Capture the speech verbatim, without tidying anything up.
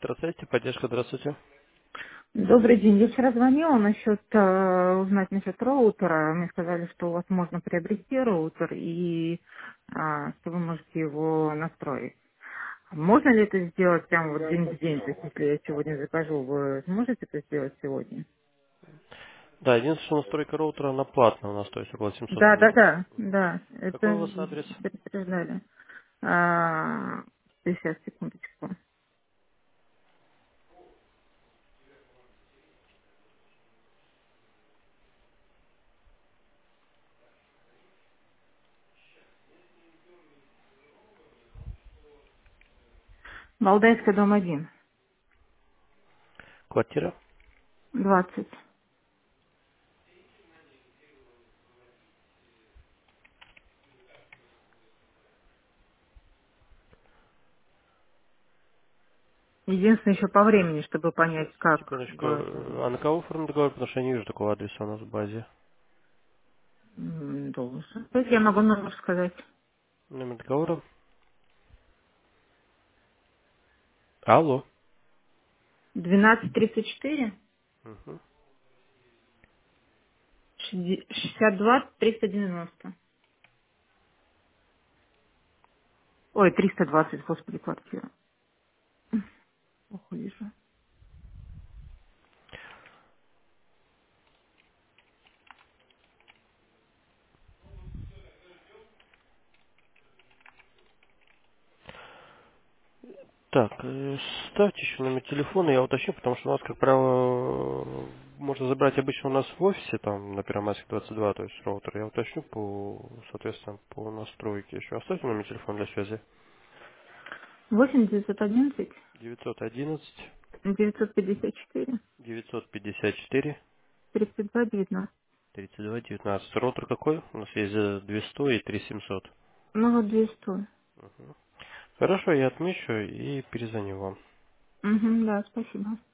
Здравствуйте, поддержка, здравствуйте. Добрый день. Я вчера звонила насчет э, узнать насчет роутера. Мне сказали, что у вас можно приобрести роутер и а, что вы можете его настроить. Можно ли это сделать прямо вот день в день? То есть, если я сегодня закажу, вы сможете это сделать сегодня? Да, единственное, что настройка роутера, она платная у нас, то есть около семьсот Да, гривен да, стоит. да, Мгм. да. Какой у Это вас адрес? предупреждали. А, сейчас, секундочку. Валдайская, дом один, Квартира? двадцать. Единственное, еще по времени, чтобы Сейчас, понять, как секундочку. вы это А на кого оформлен договор? Потому что я не вижу такого адреса у нас в базе. м, должен. То есть я могу номер сказать. Номер договора? Алло. Двенадцать тридцать четыре Мгм. шестьдесят два триста девяносто. Ой, триста двадцать, господи, квартира. Ох, вижу. Так, э, ставьте еще номер телефона, я уточню, потому что у нас, как правило, э, можно забрать обычно у нас в офисе, там, на Первомайской двадцать два, то есть роутер. Я уточню по, соответственно, по настройке еще. Оставьте номер телефона для связи. восемь девятьсот одиннадцать девятьсот одиннадцать девятьсот пятьдесят четыре девятьсот пятьдесят четыре тридцать два девятнадцать. тридцать два девятнадцать. Роутер какой? У нас есть за двести и три семьсот. Ну вот двести. Хорошо, я отмечу и перезвоню вам. Угу, да, спасибо.